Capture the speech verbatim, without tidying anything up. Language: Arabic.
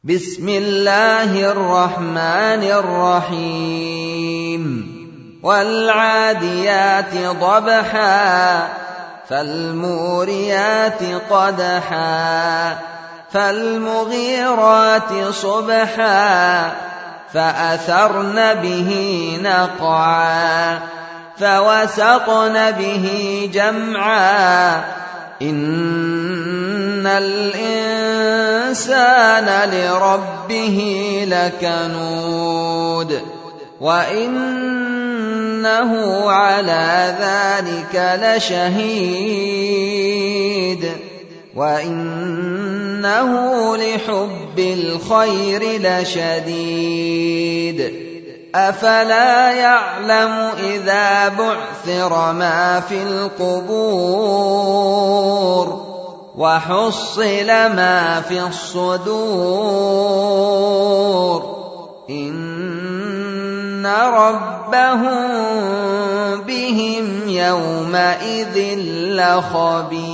بسم الله الرحمن الرحيم والعاديات ضبحا فالموريات قدحا فالمغيرات صبحا فأثرن به نقعا فوسطن به جمعا إن الإنسان لربه لكنود وإنه على ذلك لشهيد وإنه لحب الخير لشديد أفلا يعلم إذا بعثر ما في القبور وحصل ما في الصدور إن ربهم بهم يومئذ لخبير.